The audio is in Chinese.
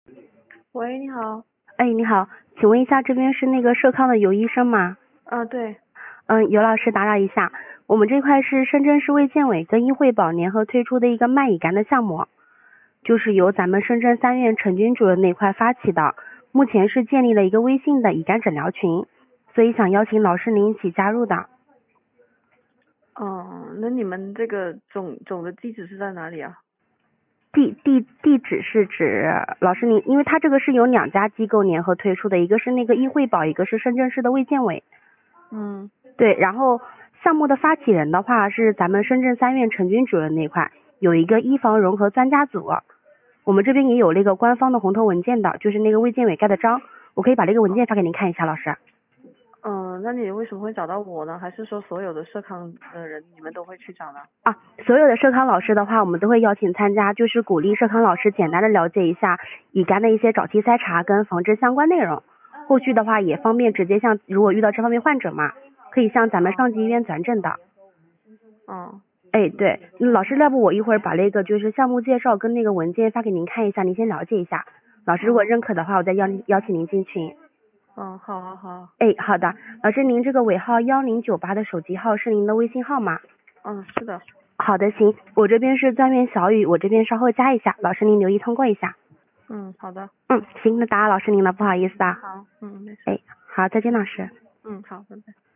喂，你好。 哎，你好，请问一下，这边是那个社康的尤医生吗？ 对。 尤老师打扰一下，我们这块是深圳市卫健委跟医惠保联合推出的一个卖乙肝的项目，就是由咱们深圳3院陈军主任那块发起的，目前是建立了一个微信的乙肝诊疗群，所以想邀请老师您一起加入的。 那你们这个总的地址是在哪里啊？ 地址是指老师您，因为它这个是由2家机构联合推出的，一个是那个医惠保，一个是深圳市的卫健委。对，然后项目的发起人的话是咱们深圳3院陈军主任那块，有一个医防融合专家组，我们这边也有那个官方的红头文件的，就是那个卫健委盖的章，我可以把这个文件发给您看一下，老师。 那你为什么会找到我呢？还是说所有的社康的人你们都会去找呢？ 所有的社康老师的话，我们都会邀请参加，就是鼓励社康老师简单的了解一下乙肝的一些早期筛查跟防治相关内容，后续的话也方便直接向如果遇到这方面患者嘛，可以向咱们上级医院转诊的。对，老师，要不我一会儿把那个就是项目介绍跟那个文件发给您看一下，您先了解一下。老师如果认可的话，我再邀请您进群。 好。 好的，老师，您这个尾号1098的手机号是您的微信号吗？ 是的。 好的，行，我这边是专员小雨，我这边稍后加一下，老师您留意通过一下。 好的。 行，那打扰老师您了，不好意思啊。 好。没事。 好，再见老师。 好，拜拜。